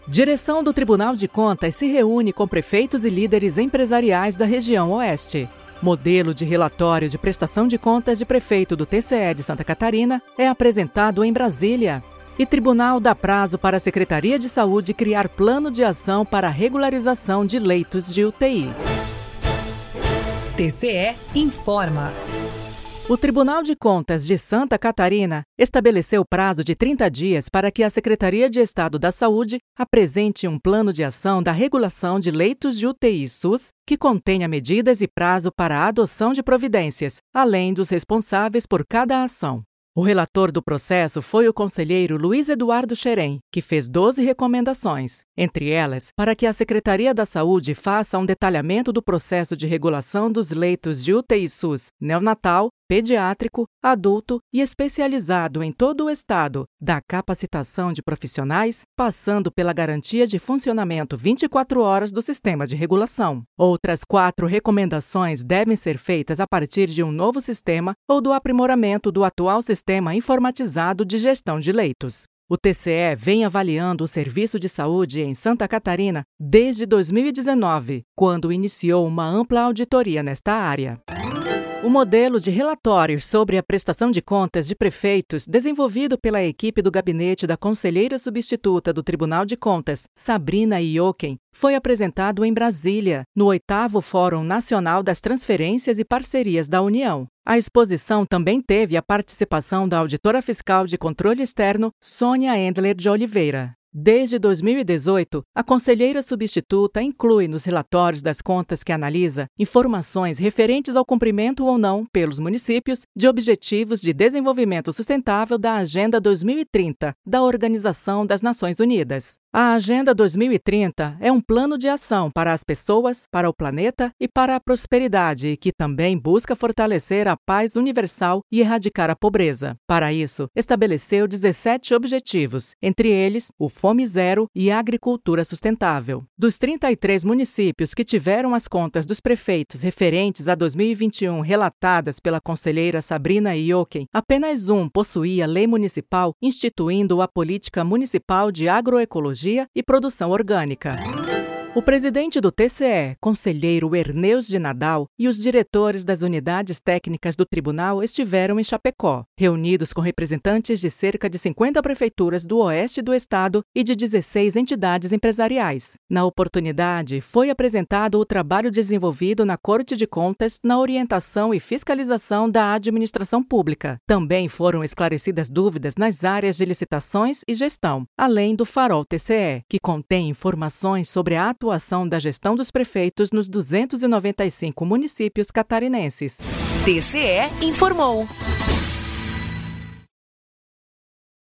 Direção do Tribunal de Contas se reúne com prefeitos e líderes empresariais da região Oeste. Modelo de relatório de prestação de contas de prefeito do TCE de Santa Catarina é apresentado em Brasília. E Tribunal dá prazo para a Secretaria de Saúde criar plano de ação para a regularização de leitos de UTI. TCE informa. O Tribunal de Contas de Santa Catarina estabeleceu prazo de 30 dias para que a Secretaria de Estado da Saúde apresente um plano de ação da regulação de leitos de UTI SUS que contenha medidas e prazo para a adoção de providências, além dos responsáveis por cada ação. O relator do processo foi o conselheiro Luiz Eduardo Xerém, que fez 12 recomendações, entre elas, para que a Secretaria da Saúde faça um detalhamento do processo de regulação dos leitos de UTI SUS neonatal, pediátrico, adulto e especializado em todo o estado, da capacitação de profissionais, passando pela garantia de funcionamento 24 horas do sistema de regulação. Outras 4 recomendações devem ser feitas a partir de um novo sistema ou do aprimoramento do atual sistema informatizado de gestão de leitos. O TCE vem avaliando o serviço de saúde em Santa Catarina desde 2019, quando iniciou uma ampla auditoria nesta área. O modelo de relatórios sobre a prestação de contas de prefeitos, desenvolvido pela equipe do gabinete da conselheira substituta do Tribunal de Contas, Sabrina Ioken, foi apresentado em Brasília, no 8º Fórum Nacional das Transferências e Parcerias da União. A exposição também teve a participação da auditora fiscal de controle externo, Sônia Endler de Oliveira. Desde 2018, a conselheira substituta inclui nos relatórios das contas que analisa informações referentes ao cumprimento ou não, pelos municípios, de objetivos de desenvolvimento sustentável da Agenda 2030 da Organização das Nações Unidas. A Agenda 2030 é um plano de ação para as pessoas, para o planeta e para a prosperidade e que também busca fortalecer a paz universal e erradicar a pobreza. Para isso, estabeleceu 17 objetivos, entre eles o Fome Zero e a Agricultura Sustentável. Dos 33 municípios que tiveram as contas dos prefeitos referentes a 2021 relatadas pela conselheira Sabrina Ioken, apenas um possuía lei municipal instituindo a Política Municipal de Agroecologia e Produção Orgânica. O presidente do TCE, conselheiro Erneus de Nadal, e os diretores das unidades técnicas do tribunal estiveram em Chapecó, reunidos com representantes de cerca de 50 prefeituras do oeste do estado e de 16 entidades empresariais. Na oportunidade, foi apresentado o trabalho desenvolvido na Corte de Contas na orientação e fiscalização da administração pública. Também foram esclarecidas dúvidas nas áreas de licitações e gestão, além do Farol TCE, que contém informações sobre a atuação da gestão dos prefeitos nos 295 municípios catarinenses. TCE informou.